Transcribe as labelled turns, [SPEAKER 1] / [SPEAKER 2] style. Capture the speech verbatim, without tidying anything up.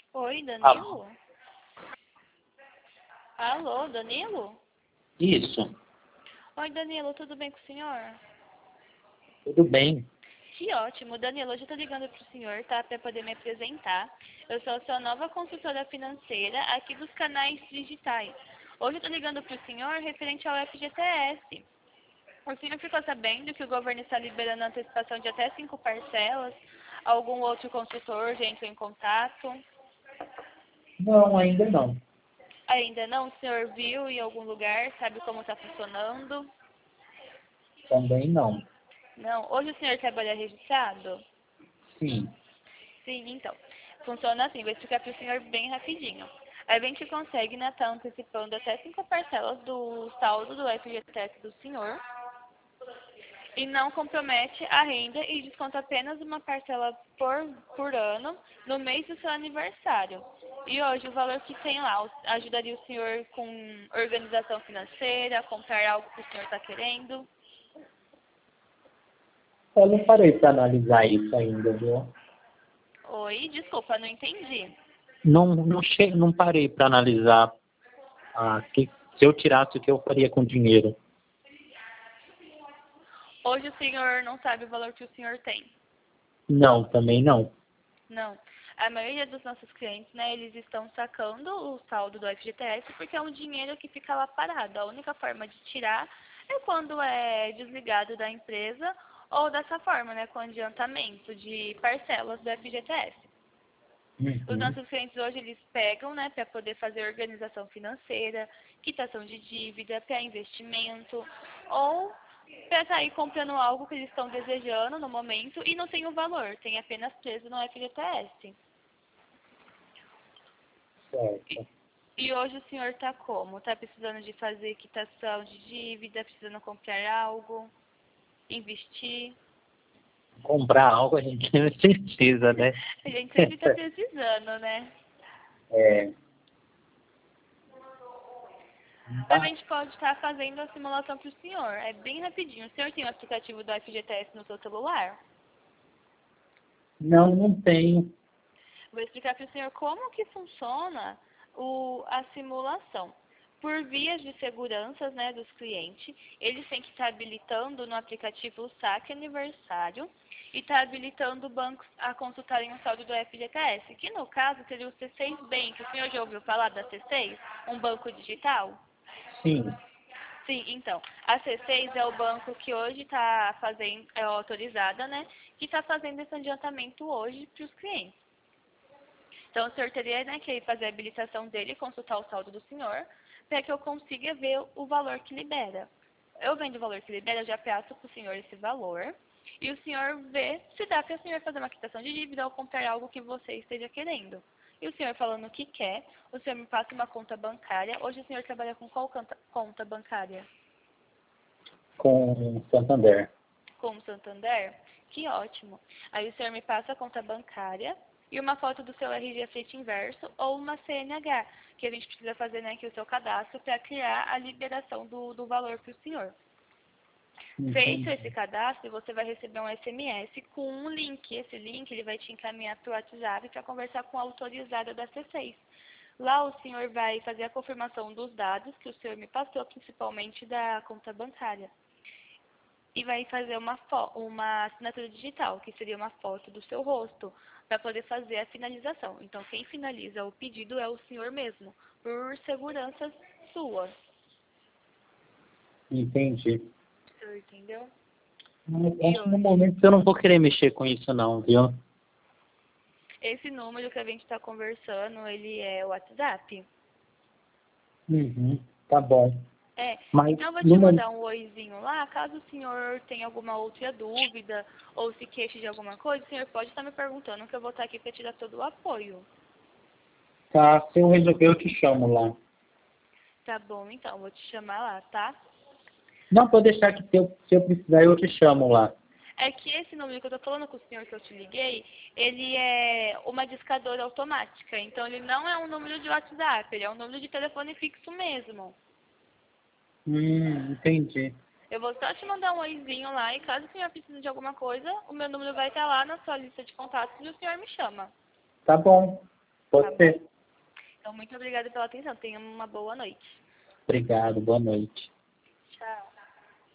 [SPEAKER 1] Oi,
[SPEAKER 2] Alô?
[SPEAKER 1] Danilo? Alô, Danilo?
[SPEAKER 2] Isso,
[SPEAKER 1] Oi, Danilo, tudo bem com o senhor?
[SPEAKER 2] tudo bem.
[SPEAKER 1] Que ótimo, Danilo, hoje eu tô ligando pro senhor, tá? Pra poder me apresentar. Eu sou a sua nova consultora financeira aqui dos canais digitais. Hoje eu tô ligando pro senhor referente ao F G T S. O senhor ficou sabendo que o governo está liberando antecipação de até cinco parcelas? Algum outro consultor já entrou em contato?
[SPEAKER 2] Não, ainda não.
[SPEAKER 1] Ainda não? O senhor viu em algum lugar? Sabe como está funcionando?
[SPEAKER 2] Também não.
[SPEAKER 1] Não. Hoje o senhor trabalha registrado?
[SPEAKER 2] Sim.
[SPEAKER 1] Sim, então. Funciona assim, vou explicar para o senhor bem rapidinho. A gente consegue, né, estar antecipando até cinco parcelas do saldo do F G T S do senhor e não compromete a renda e desconta apenas uma parcela por, por ano no mês do seu aniversário. E hoje o valor que tem lá o- ajudaria o senhor com organização financeira, comprar algo que o senhor está querendo.
[SPEAKER 2] Eu não parei para analisar isso ainda, viu?
[SPEAKER 1] Oi, desculpa, não entendi.
[SPEAKER 2] Não, não, che... não parei para analisar ah, que, se eu tirasse o que eu faria com o dinheiro.
[SPEAKER 1] Hoje o senhor não sabe o valor que o senhor tem.
[SPEAKER 2] Não, também não.
[SPEAKER 1] Não. A maioria dos nossos clientes, né, eles estão sacando o saldo do F G T S porque é um dinheiro que fica lá parado. A única forma de tirar é quando é desligado da empresa ou dessa forma, né, com adiantamento de parcelas do F G T S. Os
[SPEAKER 2] Uhum.
[SPEAKER 1] nossos clientes hoje, eles pegam, né, para poder fazer organização financeira, quitação de dívida, para investimento, ou para sair comprando algo que eles estão desejando no momento e não tem o valor, tem apenas preso no F G T S. E,
[SPEAKER 2] Certo.
[SPEAKER 1] e hoje o senhor está como? Está precisando de fazer quitação de dívida, precisando comprar algo, investir?
[SPEAKER 2] Comprar algo a gente sempre precisa, né?
[SPEAKER 1] A gente sempre está precisando, né?
[SPEAKER 2] É,
[SPEAKER 1] A
[SPEAKER 2] tá.
[SPEAKER 1] gente pode estar fazendo a simulação para o senhor. É bem rapidinho. O senhor tem o aplicativo do F G T S no seu celular?
[SPEAKER 2] Não, não tenho.
[SPEAKER 1] Vou explicar para o senhor como que funciona o, a simulação. Por vias de segurança, né, dos clientes, eles têm que estar habilitando no aplicativo o saque aniversário e estar habilitando o banco a consultarem o saldo do F G T S, que no caso seria o C seis Bank. O senhor já ouviu falar da C seis? Um banco digital?
[SPEAKER 2] Sim.
[SPEAKER 1] Sim, então, a C seis é o banco que hoje está fazendo, é autorizada, né? Que está fazendo esse adiantamento hoje para os clientes. Então, o senhor teria, né, que fazer a habilitação dele, consultar o saldo do senhor, para que eu consiga ver o valor que libera. Eu vendo o valor que libera, eu já peço para o senhor esse valor, e o senhor vê se dá para o senhor fazer uma quitação de dívida ou comprar algo que você esteja querendo. E o senhor falando o que quer, o senhor me passa uma conta bancária. Hoje o senhor trabalha com qual conta conta bancária?
[SPEAKER 2] Com Santander.
[SPEAKER 1] Com o Santander? Que ótimo. Aí o senhor me passa a conta bancária e uma foto do seu R G frente inverso ou uma C N H, que a gente precisa fazer, né, aqui o seu cadastro para criar a liberação do, do valor para o senhor. Feito
[SPEAKER 2] Entendi.
[SPEAKER 1] esse cadastro, você vai receber um S M S com um link. Esse link ele vai te encaminhar para o WhatsApp para conversar com a autorizada da C seis. Lá o senhor vai fazer a confirmação dos dados que o senhor me passou, principalmente da conta bancária. E vai fazer uma, fo- uma assinatura digital, que seria uma foto do seu rosto, para poder fazer a finalização. Então, quem finaliza o pedido é o senhor mesmo, por segurança sua.
[SPEAKER 2] Entendi.
[SPEAKER 1] O senhor entendeu?
[SPEAKER 2] Mas
[SPEAKER 1] E
[SPEAKER 2] acho que no
[SPEAKER 1] hoje,
[SPEAKER 2] momento eu não vou querer mexer com isso não, viu?
[SPEAKER 1] esse número que a gente está conversando, ele é o WhatsApp?
[SPEAKER 2] Uhum. Tá bom.
[SPEAKER 1] É,
[SPEAKER 2] Mas
[SPEAKER 1] então eu vou
[SPEAKER 2] no
[SPEAKER 1] te
[SPEAKER 2] momento.
[SPEAKER 1] mandar um oizinho lá, caso o senhor tenha alguma outra dúvida ou se queixe de alguma coisa, o senhor pode estar me perguntando que eu vou estar aqui para te dar todo o apoio.
[SPEAKER 2] Tá, se eu resolver, eu te chamo lá.
[SPEAKER 1] Tá bom, então, vou te chamar lá, tá?
[SPEAKER 2] Não, pode deixar que se eu, se eu precisar, eu te chamo lá.
[SPEAKER 1] É que esse número que eu tô falando com o senhor que eu te liguei, ele é uma discadora automática. Então ele não é um número de WhatsApp, ele é um número de telefone fixo mesmo.
[SPEAKER 2] Hum, entendi.
[SPEAKER 1] Eu vou só te mandar um oizinho lá e caso o senhor precise de alguma coisa, o meu número vai estar lá na sua lista de contatos e o senhor me chama.
[SPEAKER 2] Tá bom. Pode
[SPEAKER 1] Tá
[SPEAKER 2] ser.
[SPEAKER 1] bom? Então, muito obrigada pela atenção. Tenha uma boa noite.
[SPEAKER 2] Obrigado, boa noite.